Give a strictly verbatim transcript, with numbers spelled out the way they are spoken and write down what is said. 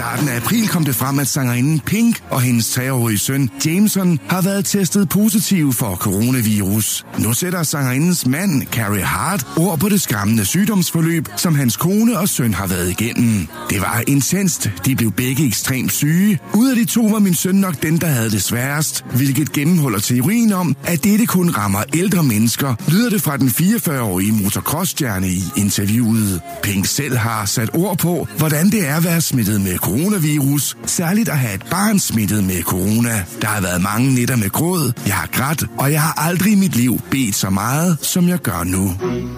starten af april kom det frem, at sangerinden Pink og hendes treårige søn Jameson har været testet positiv for coronavirus. Nu sætter sangerindens mand, Carey Hart, ord på det skræmmende sygdomsforløb, som hans kone og søn har været igennem. Det var intenst. De blev begge ekstremt syge. Ud af de to var min søn nok den, der havde det sværest, hvilket gennemholder teorien om, at dette kun rammer ældre mennesker, lyder det fra den fireogfyrre-årige motocrossstjerne i interviewet. Pink selv har sat ord på, hvordan det er at være smittet med coronavirus, særligt at have et barn smittet med corona. Der har været mange nætter med gråd, jeg har grædt, og jeg har aldrig i mit liv bedt så meget, som jeg gør nu.